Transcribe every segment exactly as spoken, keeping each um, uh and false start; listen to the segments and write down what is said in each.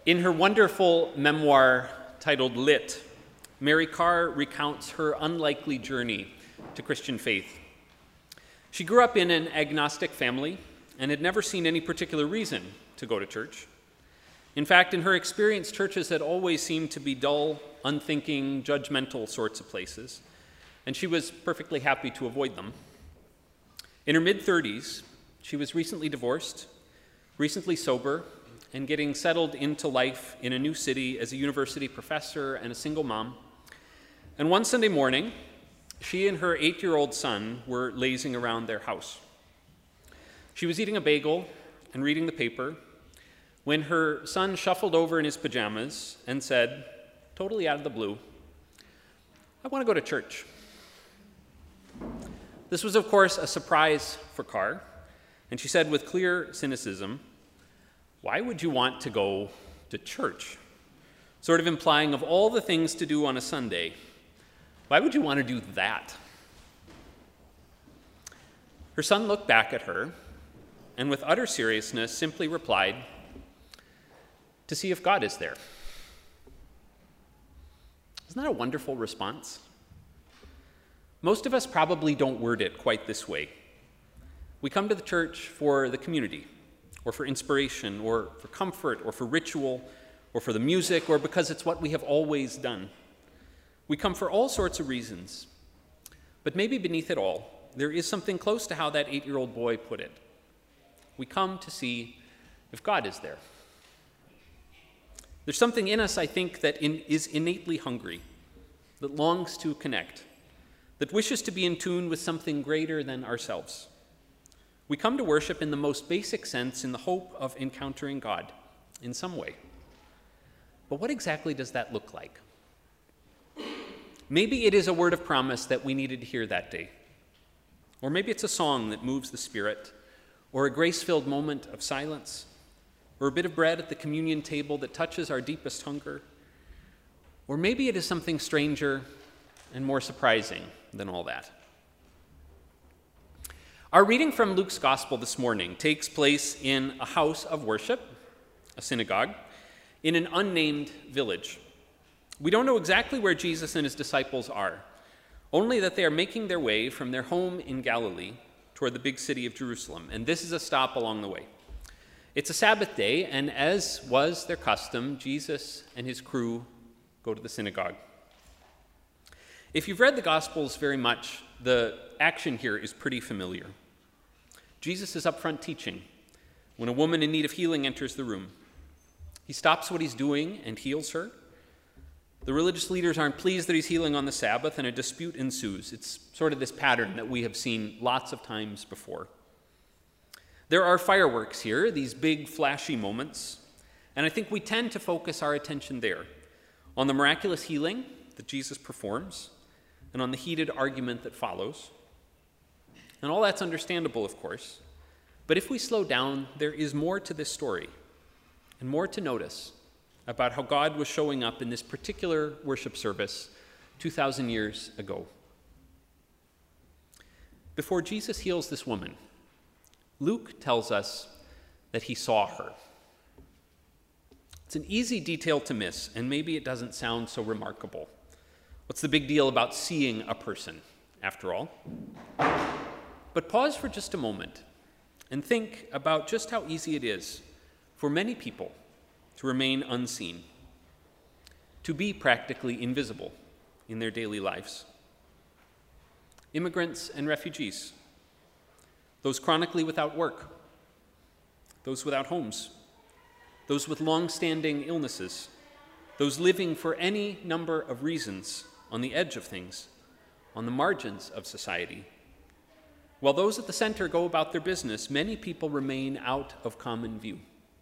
In her wonderful memoir titled Lit, Mary Karr recounts her unlikely journey to Christian faith. She grew up in an agnostic family and had never seen any particular reason to go to church. In fact, in her experience, churches had always seemed to be dull, unthinking, judgmental sorts of places, and she was perfectly happy to avoid them. In her mid-thirties, she was recently divorced, recently sober, and getting settled into life in a new city as a university professor and a single mom. And one Sunday morning, she and her eight-year-old son were lazing around their house. She was eating a bagel and reading the paper when her son shuffled over in his pajamas and said, totally out of the blue, "I want to go to church." This was, of course, a surprise for Karr, and she said with clear cynicism, "Why would you want to go to church?" Sort of implying of all the things to do on a Sunday, why would you want to do that? Her son looked back at her and with utter seriousness simply replied, "To see if God is there." Isn't that a wonderful response? Most of us probably don't word it quite this way. We come to the church for the community, or for inspiration, or for comfort, or for ritual, or for the music, or because it's what we have always done. We come for all sorts of reasons. But maybe beneath it all, there is something close to how that eight-year-old boy put it. We come to see if God is there. There's something in us, I think, that in, is innately hungry, that longs to connect, that wishes to be in tune with something greater than ourselves. We come to worship in the most basic sense in the hope of encountering God in some way. But what exactly does that look like? Maybe it is a word of promise that we needed to hear that day. Or maybe it's a song that moves the spirit, or a grace-filled moment of silence, or a bit of bread at the communion table that touches our deepest hunger. Or maybe it is something stranger and more surprising than all that. Our reading from Luke's Gospel this morning takes place in a house of worship, a synagogue, in an unnamed village. We don't know exactly where Jesus and his disciples are, only that they are making their way from their home in Galilee toward the big city of Jerusalem, and this is a stop along the way. It's a Sabbath day, and as was their custom, Jesus and his crew go to the synagogue. If you've read the Gospels very much, the action here is pretty familiar. Jesus is up front teaching when a woman in need of healing enters the room. He stops what he's doing and heals her. The religious leaders aren't pleased that he's healing on the Sabbath, and a dispute ensues. It's sort of this pattern that we have seen lots of times before. There are fireworks here, these big flashy moments, and I think we tend to focus our attention there, on the miraculous healing that Jesus performs, and on the heated argument that follows. And all that's understandable, of course. But if we slow down, there is more to this story, and more to notice about how God was showing up in this particular worship service two thousand years ago. Before Jesus heals this woman, Luke tells us that he saw her. It's an easy detail to miss, and maybe it doesn't sound so remarkable. What's the big deal about seeing a person, after all? But pause for just a moment and think about just how easy it is for many people to remain unseen, to be practically invisible in their daily lives. Immigrants and refugees, those chronically without work, those without homes, those with long-standing illnesses, those living for any number of reasons on the edge of things, on the margins of society. While those at the center go about their business, many people remain out of common view.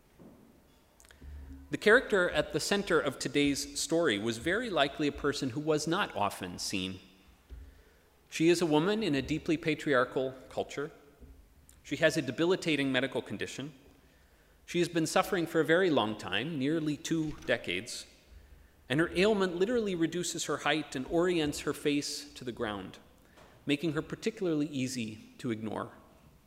The character at the center of today's story was very likely a person who was not often seen. She is a woman in a deeply patriarchal culture. She has a debilitating medical condition. She has been suffering for a very long time, nearly two decades, and her ailment literally reduces her height and orients her face to the ground, making her particularly easy to ignore.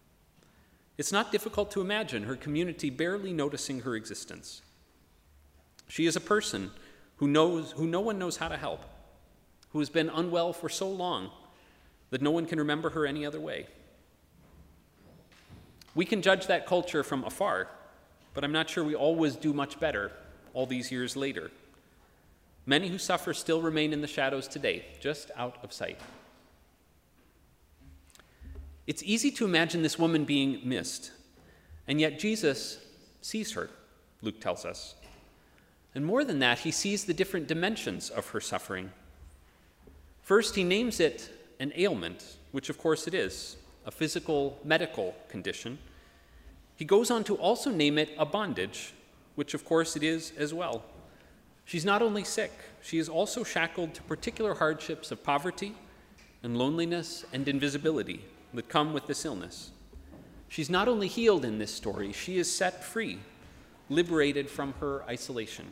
It's not difficult to imagine her community barely noticing her existence. She is a person who knows, who no one knows how to help, who has been unwell for so long that no one can remember her any other way. We can judge that culture from afar, but I'm not sure we always do much better all these years later. Many who suffer still remain in the shadows today, just out of sight. It's easy to imagine this woman being missed, and yet Jesus sees her, Luke tells us. And more than that, he sees the different dimensions of her suffering. First, he names it an ailment, which of course it is, a physical, medical condition. He goes on to also name it a bondage, which of course it is as well. She's not only sick, she is also shackled to particular hardships of poverty and loneliness and invisibility that come with this illness. She's not only healed in this story, she is set free, liberated from her isolation.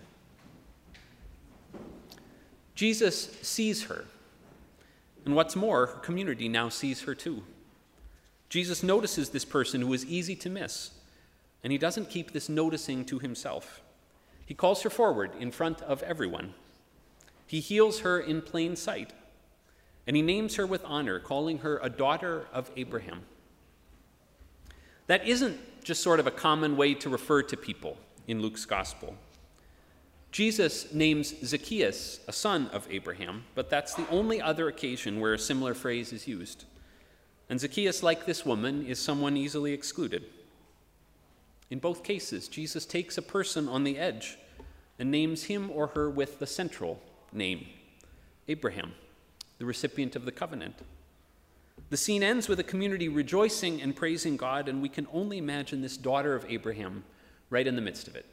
Jesus sees her, and what's more, her community now sees her too. Jesus notices this person who is easy to miss, and he doesn't keep this noticing to himself. He calls her forward in front of everyone. He heals her in plain sight, and he names her with honor, calling her a daughter of Abraham. That isn't just sort of a common way to refer to people in Luke's gospel. Jesus names Zacchaeus a son of Abraham, but that's the only other occasion where a similar phrase is used. And Zacchaeus, like this woman, is someone easily excluded. In both cases, Jesus takes a person on the edge and names him or her with the central name, Abraham, the recipient of the covenant. The scene ends with a community rejoicing and praising God, and we can only imagine this daughter of Abraham right in the midst of it.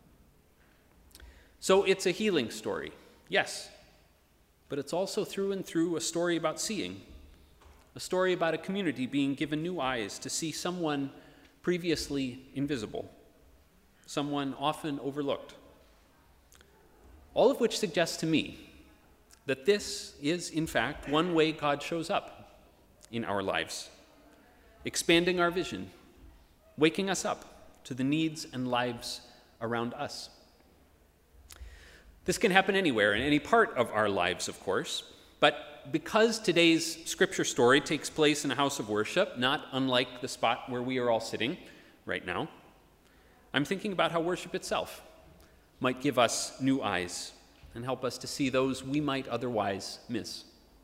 So it's a healing story, yes, but it's also through and through a story about seeing, a story about a community being given new eyes to see someone previously invisible, someone often overlooked. All of which suggests to me that this is, in fact, one way God shows up in our lives, expanding our vision, waking us up to the needs and lives around us. This can happen anywhere, in any part of our lives, of course, but because today's scripture story takes place in a house of worship, not unlike the spot where we are all sitting right now, I'm thinking about how worship itself might give us new eyes and help us to see those we might otherwise miss.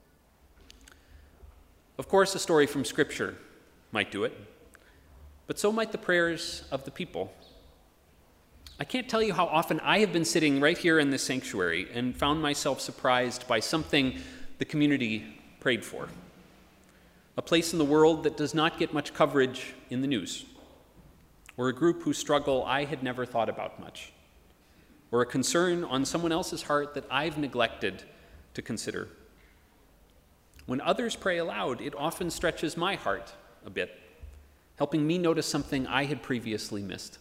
Of course, a story from Scripture might do it, but so might the prayers of the people. I can't tell you how often I have been sitting right here in this sanctuary and found myself surprised by something the community prayed for. A place in the world that does not get much coverage in the news, or a group whose struggle I had never thought about much, or a concern on someone else's heart that I've neglected to consider. When others pray aloud, it often stretches my heart a bit, helping me notice something I had previously missed.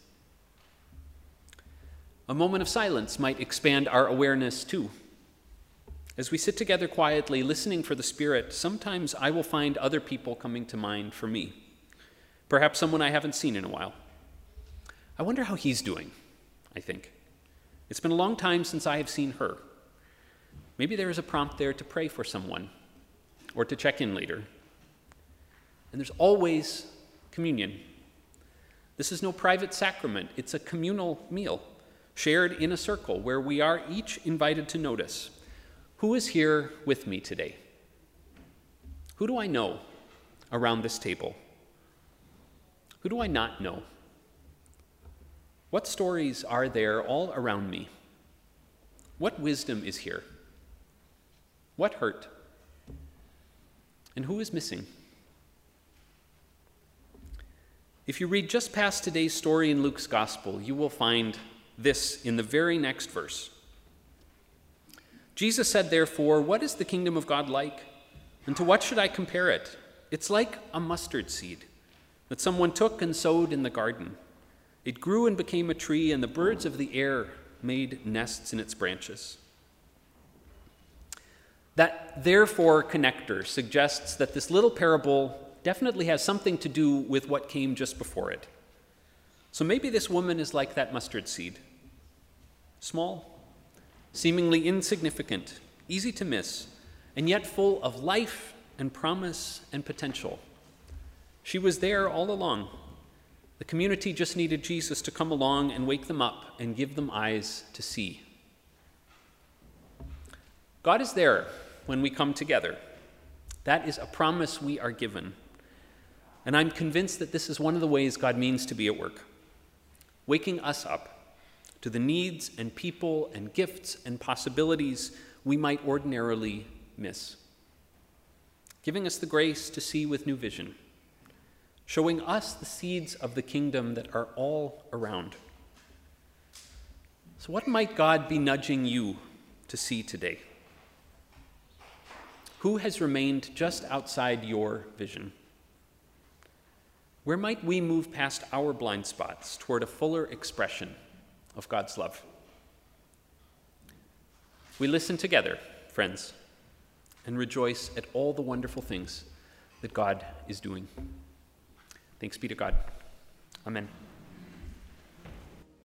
A moment of silence might expand our awareness too. As we sit together quietly, listening for the Spirit, sometimes I will find other people coming to mind for me. Perhaps someone I haven't seen in a while. I wonder how he's doing, I think. It's been a long time since I have seen her. Maybe there is a prompt there to pray for someone or to check in later. And there's always communion. This is no private sacrament. It's a communal meal shared in a circle where we are each invited to notice, who is here with me today? Who do I know around this table? Who do I not know? What stories are there all around me? What wisdom is here? What hurt? And who is missing? If you read just past today's story in Luke's gospel, you will find this in the very next verse. Jesus said, therefore, what is the kingdom of God like? And to what should I compare it? It's like a mustard seed that someone took and sowed in the garden. It grew and became a tree, and the birds of the air made nests in its branches. That therefore connector suggests that this little parable definitely has something to do with what came just before it. So maybe this woman is like that mustard seed, small seemingly insignificant, easy to miss, and yet full of life and promise and potential. She was there all along. The community just needed Jesus to come along and wake them up and give them eyes to see. God is there when we come together. That is a promise we are given. And I'm convinced that this is one of the ways God means to be at work, waking us up to the needs and people and gifts and possibilities we might ordinarily miss, giving us the grace to see with new vision, showing us the seeds of the kingdom that are all around. So what might God be nudging you to see today? Who has remained just outside your vision? Where might we move past our blind spots toward a fuller expression of God's love? We listen together, friends, and rejoice at all the wonderful things that God is doing. Thanks be to God. Amen.